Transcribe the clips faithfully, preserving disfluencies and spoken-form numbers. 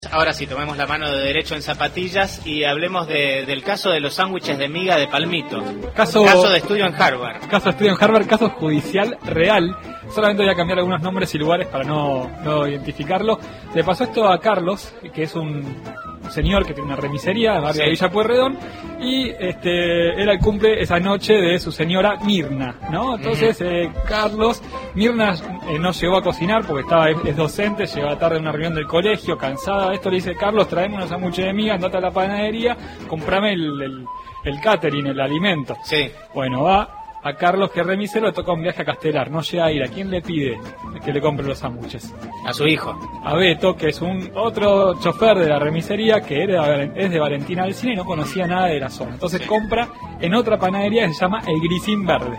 Ahora sí, tomemos la mano de derecho en zapatillas y hablemos de, del caso de los sándwiches de miga de palmito. Caso, caso de estudio en Harvard. Caso de estudio en Harvard, caso judicial real. Solamente voy a cambiar algunos nombres y lugares para no, no identificarlo. Le pasó esto a Carlos, que es un señor que tiene una remisería en barrio de Villa Pueyrredón, y este era el cumple esa noche de su señora Mirna, ¿no? Entonces uh-huh. eh, Carlos, Mirna eh, no llegó a cocinar porque estaba es, es docente, llegaba tarde a una reunión del colegio, cansada de esto, le dice: Carlos, traeme unos sándwiches de miga, andate a la panadería, comprame el, el, el catering, el alimento. Sí. Bueno, va a Carlos, que es remisero, le toca un viaje a Castelar, no llega a ir. ¿A quién le pide que le compre los sándwiches? A su hijo. A Beto, que es un otro chofer de la remisería, que era, es de Valentina Alsina y no conocía nada de la zona. Entonces sí. compra en otra panadería que se llama El Grisín Verde.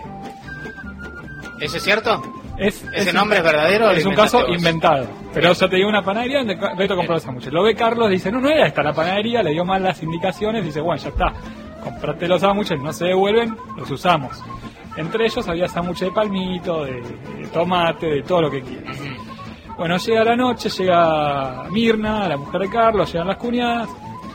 ¿Eso es cierto? Es, ¿Ese es nombre es verdadero? Es un caso vos? inventado. Pero Bien. yo te digo una panadería donde Beto compró los sándwiches. Lo ve Carlos, dice: no, no era esta la panadería, le dio mal las indicaciones, dice: bueno, ya está, comprate los sándwiches, no se devuelven, los usamos. Entre ellos había sándwiches de palmito, de, de tomate, de todo lo que quieras. Bueno, llega la noche, llega Mirna, la mujer de Carlos, llegan las cuñadas,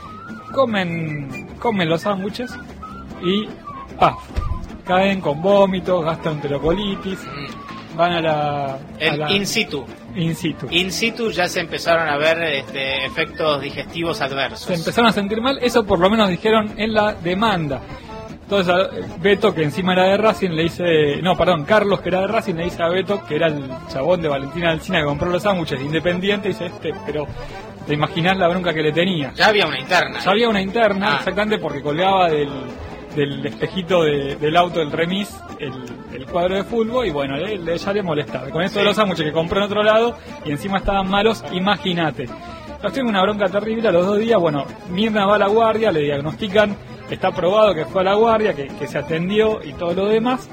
comen, comen los sándwiches y ¡paf! Caen con vómitos, gastroenterocolitis, van a la... El a la in situ. In situ. In situ ya se empezaron a ver este, efectos digestivos adversos. Se empezaron a sentir mal, eso por lo menos dijeron en la demanda. Entonces Beto, que encima era de Racing, le dice... No, perdón, Carlos, que era de Racing, le dice a Beto, que era el chabón de Valentina Alsina que compró los sándwiches de Independiente, dice: este, pero te imaginás la bronca que le tenía. Ya había una interna. Ya había una interna, ah. exactamente, porque colgaba del, del espejito de, del auto del remis el, el cuadro de fútbol, y bueno, le, le, ya le molestaba. Con eso sí. de los sándwiches que compró en otro lado, y encima estaban malos, imagínate. Nos tiene una bronca terrible a los dos días. Bueno, Mirna va a la guardia, le diagnostican, está probado que fue a la guardia, que, que se atendió y todo lo demás,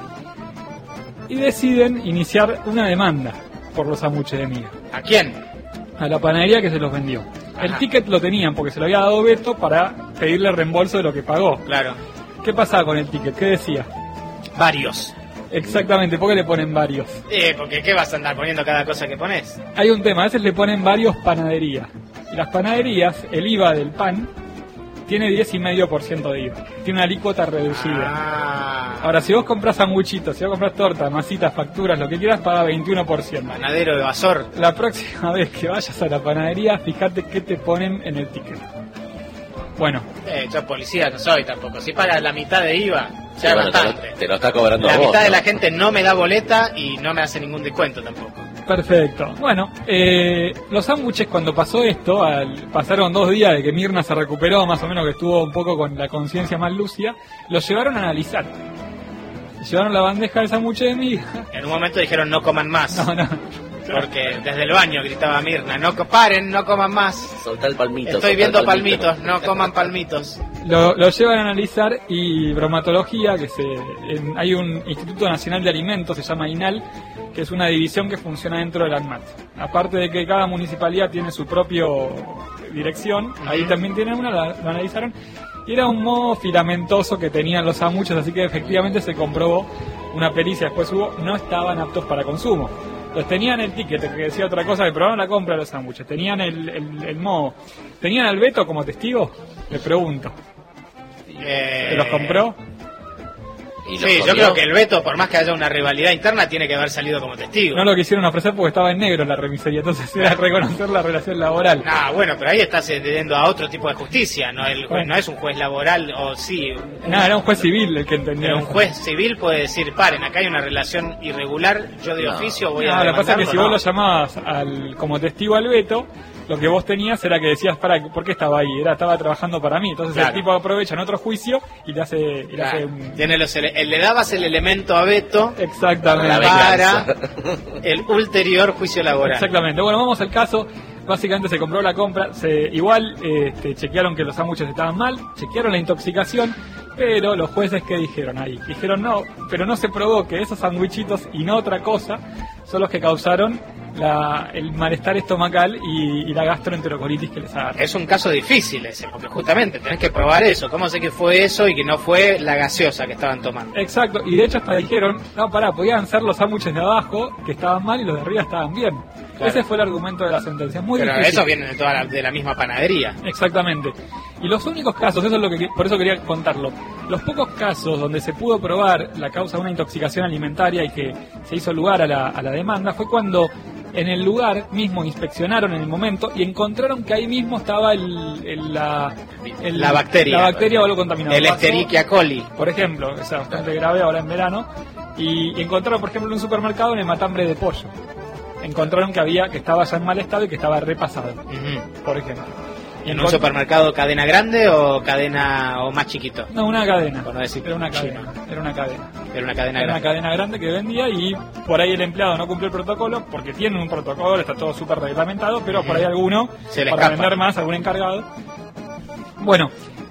y deciden iniciar una demanda por los sándwiches de miga. ¿A quién? A la panadería que se los vendió. Ajá. El ticket lo tenían porque se lo había dado Beto para pedirle reembolso de lo que pagó. Claro. ¿Qué pasaba con el ticket? ¿Qué decía? Varios. Exactamente, ¿por qué le ponen varios? Eh, porque ¿qué vas a andar poniendo cada cosa que pones? Hay un tema, a veces le ponen varios panaderías. Y las panaderías, el I V A del pan tiene diez coma cinco por ciento de I V A. Tiene una alícuota reducida. Ah. Ahora, si vos compras sanguchitos, si vos compras tortas, masitas, facturas, lo que quieras, paga veintiuno por ciento. Panadero de Basor. La próxima vez que vayas a la panadería, fíjate qué te ponen en el ticket. Bueno. Eh, yo policía no soy tampoco. Si pagas la mitad de I V A, ya es bueno, bastante. Te lo, te lo está cobrando la a vos, mitad ¿no? de la gente no me da boleta y no me hace ningún descuento tampoco. Perfecto. Bueno, eh, los sándwiches, cuando pasó esto, al, pasaron dos días de que Mirna se recuperó, más o menos, que estuvo un poco con la conciencia más lúcida, los llevaron a analizar. Llevaron la bandeja de sándwiches de miga. En un momento dijeron: no coman más. No, no. Porque desde el baño gritaba Mirna: no paren, no coman más. Soltá el palmito. Estoy viendo el palmito. palmitos, no coman palmitos. Lo, lo llevan a analizar, y bromatología, que se en, hay un Instituto Nacional de Alimentos, se llama INAL, que es una división que funciona dentro del ANMAT. Aparte de que cada municipalidad tiene su propio dirección, uh-huh. ahí también tienen una, la, lo analizaron, y era un modo filamentoso que tenían los sándwiches, así que efectivamente se comprobó, una pericia después hubo, no estaban aptos para consumo. Los tenían el ticket que decía otra cosa, que probaron la compra de los sándwiches, tenían el, el, el modo, tenían al Beto como testigo, le pregunto. Eh... ¿Se los compró? Y sí, yo creo que el Beto, por más que haya una rivalidad interna, tiene que haber salido como testigo. No lo quisieron ofrecer porque estaba en negro en la remisería, entonces era reconocer la relación laboral. Ah, bueno, pero ahí estás cediendo a otro tipo de justicia, no el juez, bueno. no es un juez laboral, o sí. No, era un juez civil el que entendía. Pero un juez civil puede decir: paren, acá hay una relación irregular, yo de no. oficio voy no, a lo que pasa es que si no. vos lo llamabas al, como testigo al Beto, lo que vos tenías era que decías: para, ¿por qué estaba ahí? Era, estaba trabajando para mí. Entonces claro. el tipo aprovecha en otro juicio y le hace, y le, claro. hace un... Tiene los, el, le dabas el elemento a Beto. Exactamente. Para el ulterior juicio laboral. Exactamente. Bueno, vamos al caso. Básicamente se compró la compra, se igual este, chequearon que los sándwiches estaban mal, chequearon la intoxicación, pero los jueces, ¿qué dijeron ahí? Dijeron: no, pero no se probó que esos sándwichitos y no otra cosa son los que causaron la, el malestar estomacal y, y la gastroenterocolitis que les agarró. Es un caso difícil ese, porque justamente tenés que probar eso. ¿Cómo sé que fue eso y que no fue la gaseosa que estaban tomando? Exacto, y de hecho hasta dijeron: no, pará, podían ser los sándwiches de abajo que estaban mal y los de arriba estaban bien. Claro. Ese fue el argumento de la sentencia. Muy Pero difícil. eso viene de toda la, de la misma panadería. Exactamente. Y los únicos casos, eso es lo que por eso quería contarlo. Los pocos casos donde se pudo probar la causa de una intoxicación alimentaria y que se hizo lugar a la, a la demanda fue cuando en el lugar mismo inspeccionaron en el momento y encontraron que ahí mismo estaba el, el, la, el, la bacteria. La bacteria o algo contaminado. El Escherichia coli. Por ejemplo, es bastante grave ahora en verano. Y encontraron, por ejemplo, en un supermercado en el matambre de pollo. Encontraron que había que estaba ya en mal estado y que estaba repasado, uh-huh. por ejemplo. ¿En un supermercado cadena grande o cadena o más chiquito? No, una cadena. Por no decir era una chino. cadena. Era una cadena. Era una cadena era grande. Una cadena grande que vendía y por ahí el empleado no cumplió el protocolo porque tienen un protocolo, está todo súper reglamentado, pero uh-huh. por ahí alguno, Se le para escapa. vender más, algún encargado. Bueno,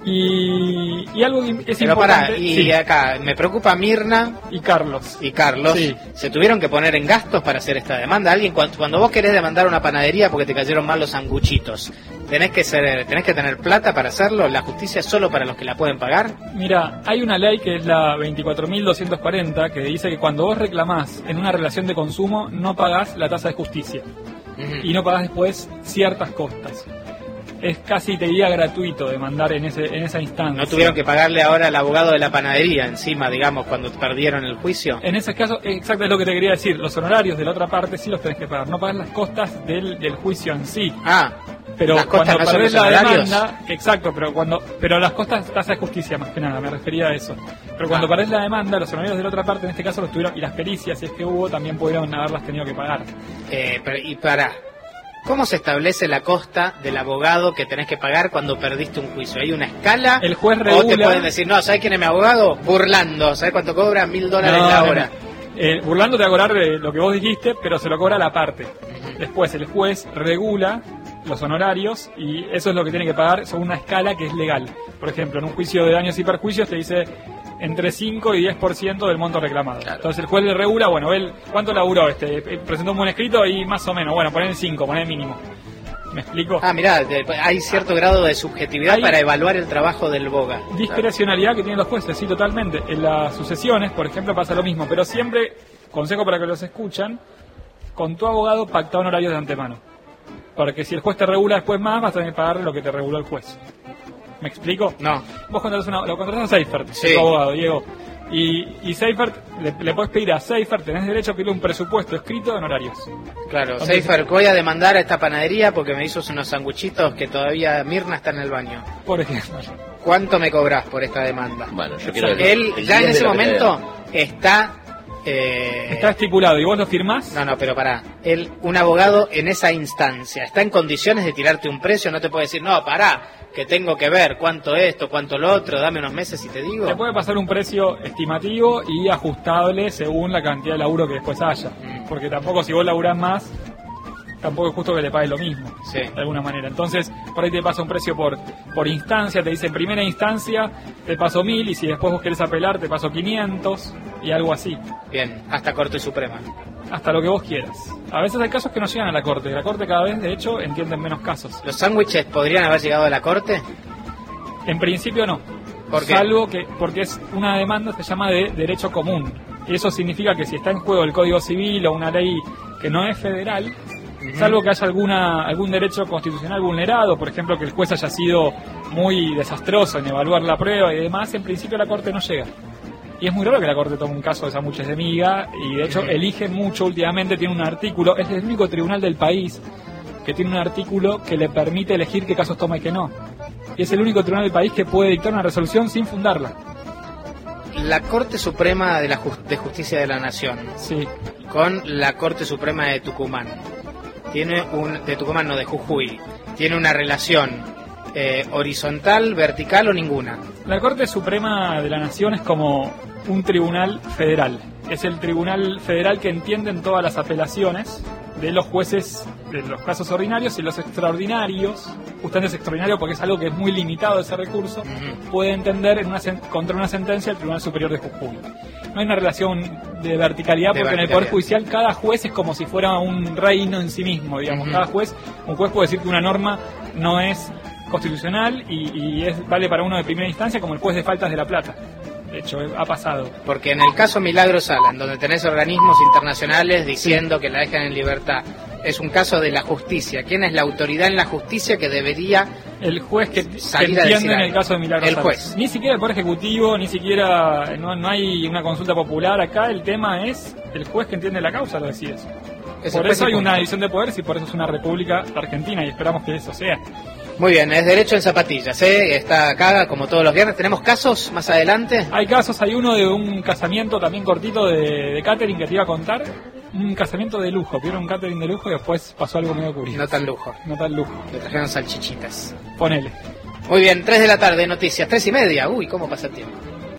y, y algo que es pero importante... Pará, y sí. acá me preocupa Mirna y Carlos. Y Carlos, sí. ¿se tuvieron que poner en gastos para hacer esta demanda? Alguien cuando, cuando vos querés demandar una panadería porque te cayeron mal los sanguchitos, ¿tenés que ser, tenés que tener plata para hacerlo? ¿La justicia es solo para los que la pueden pagar? Mira, hay una ley que es la veinticuatro mil doscientos cuarenta que dice que cuando vos reclamás en una relación de consumo no pagás la tasa de justicia uh-huh. y no pagás después ciertas costas. Es casi, te diría, gratuito demandar en ese en esa instancia. ¿No tuvieron que pagarle ahora al abogado de la panadería encima, digamos, cuando perdieron el juicio? En ese caso, exacto es lo que te quería decir. Los honorarios de la otra parte sí los tenés que pagar. No pagas las costas del, del juicio en sí. Ah, pero las cuando costas no perdés son la los honorarios. demanda, exacto, pero cuando pero las costas tasa de justicia más que nada, me refería a eso. Pero cuando ah. perdés la demanda, los honorarios de la otra parte en este caso los tuvieron, y las pericias, si es que hubo, también pudieron haberlas tenido que pagar. Eh, pero, y para... ¿Cómo se establece la costa del abogado que tenés que pagar cuando perdiste un juicio? ¿Hay una escala? El juez regula... ¿O te pueden decir, no, ¿sabes quién es mi abogado? Burlando, ¿sabes cuánto cobra? Mil dólares no, la no, hora. No. Eh, Burlando te va a cobrar eh, lo que vos dijiste, pero se lo cobra la parte. Uh-huh. Después el juez regula los honorarios y eso es lo que tiene que pagar según una escala que es legal. Por ejemplo, en un juicio de daños y perjuicios te dice entre cinco y diez por ciento del monto reclamado. Claro. Entonces el juez le regula, bueno, él, ¿cuánto laburó? Este, presentó un buen escrito y más o menos, bueno, poner el cinco, poner el mínimo. ¿Me explico? Ah, mirá, hay cierto ah. grado de subjetividad hay para evaluar el trabajo del boga. Discrecionalidad claro. que tienen los jueces, sí, totalmente. En las sucesiones, por ejemplo, pasa lo mismo, pero siempre, consejo para que los escuchan, con tu abogado pacta honorarios de antemano. Porque si el juez te regula después más, vas a tener que pagar lo que te reguló el juez. ¿Me explico? No. Vos contratás una, lo contratás a Seifert, sí. tu abogado, Diego. Y, y Seifert, le, le podés pedir a Seifert, tenés derecho a pedirle un presupuesto escrito de honorarios. Claro, entonces, Seifert, voy a demandar a esta panadería porque me hizo unos sanguchitos que todavía Mirna está en el baño. Por ejemplo. ¿Cuánto me cobrás por esta demanda? Bueno, yo quiero... Él ya en ese momento está... Eh... Está estipulado, ¿y vos lo firmás? No, no, pero pará. Él, un abogado en esa instancia, ¿está en condiciones de tirarte un precio? No te puede decir, no, pará, que tengo que ver cuánto esto, cuánto lo otro, dame unos meses y te digo. Te puede pasar un precio estimativo y ajustable según la cantidad de laburo que después haya. Mm. Porque tampoco si vos laburás más, tampoco es justo que le pagues lo mismo, sí. de alguna manera. Entonces, por ahí te pasa un precio por por instancia, te dice en primera instancia te paso mil y si después vos querés apelar te paso quinientos y algo así. Bien, hasta Corte Suprema. Hasta lo que vos quieras. A veces hay casos que no llegan a la Corte. La Corte cada vez, de hecho, entienden menos casos. ¿Los sándwiches podrían haber llegado a la Corte? En principio no. ¿Por qué? Salvo que, porque es una demanda que se llama de derecho común. Y eso significa que si está en juego el Código Civil o una ley que no es federal, uh-huh. salvo que haya alguna algún derecho constitucional vulnerado, por ejemplo que el juez haya sido muy desastroso en evaluar la prueba y demás, en principio la Corte no llega. Y es muy raro que la Corte tome un caso de sándwiches de miga, y de hecho uh-huh. eligen mucho últimamente, tiene un artículo, es el único tribunal del país que tiene un artículo que le permite elegir qué casos toma y qué no. Y es el único tribunal del país que puede dictar una resolución sin fundarla. La Corte Suprema de, la Just- de Justicia de la Nación, sí. con la Corte Suprema de Tucumán, tiene un de Tucumán no de Jujuy, tiene una relación eh, horizontal, vertical o ninguna. La Corte Suprema de la Nación es como un tribunal federal. Es el tribunal federal que entiende en todas las apelaciones de los jueces de los casos ordinarios y los extraordinarios. Justamente es extraordinario porque es algo que es muy limitado ese recurso. Uh-huh. Puede entender en una sen- contra una sentencia el Tribunal Superior de Jujuy. No hay una relación de verticalidad de porque verticalidad. En el Poder Judicial cada juez es como si fuera un reino en sí mismo, digamos. Uh-huh. Cada juez, un juez puede decir que una norma no es constitucional y, y es, vale para uno de primera instancia como el juez de faltas de La Plata. De hecho, ha pasado. Porque en el caso Milagro Sala, en donde tenés organismos internacionales diciendo sí. que la dejan en libertad, es un caso de la justicia. ¿Quién es la autoridad en la justicia que debería el juez que, que salir a entiende decir en algo? el caso de Milagros El Sales. juez. Ni siquiera el Poder Ejecutivo, ni siquiera, no, no hay una consulta popular acá, el tema es el juez que entiende la causa, lo decide eso. Es Por el eso hay juez y una punto. división de poderes y por eso es una república argentina y esperamos que eso sea. Muy bien, es derecho en zapatillas, ¿eh? Está acá como todos los viernes. ¿Tenemos casos más adelante? Hay casos, hay uno de un casamiento también cortito de, de catering que te iba a contar. Un casamiento de lujo, vieron un catering de lujo y después pasó algo medio curioso. No tan lujo. No tan lujo. Le trajeron salchichitas. Ponele. Muy bien, tres de la tarde, noticias, tres y media. Uy, cómo pasa el tiempo.